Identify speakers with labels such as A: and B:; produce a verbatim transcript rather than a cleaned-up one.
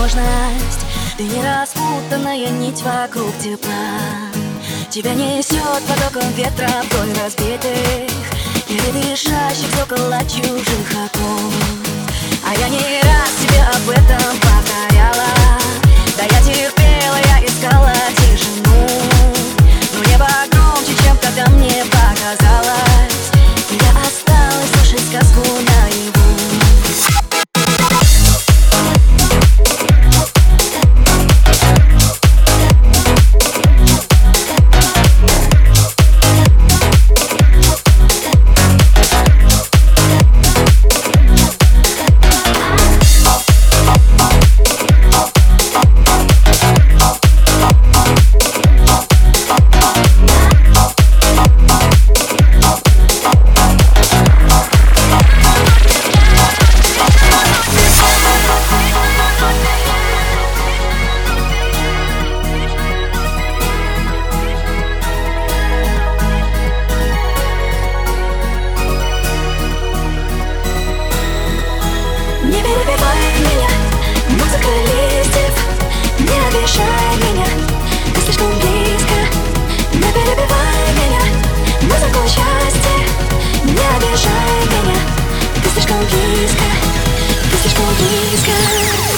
A: возможность. Ты не распутанная нить вокруг тепла. Тебя несет потоком ветра вдоль разбитых или дышащих около чужих оков. А я не раз тебе об этом повторяла. Да я терпела, я искала тишину, но небо громче, чем тогда мне показалось. И я осталась слушать сказку наяву. Не перебивай меня, музыка листьев. Не обижай меня, ты слишком близко. Не перебивай меня, музыку счастья. Не обижай меня, ты слишком близко, ты слишком близко.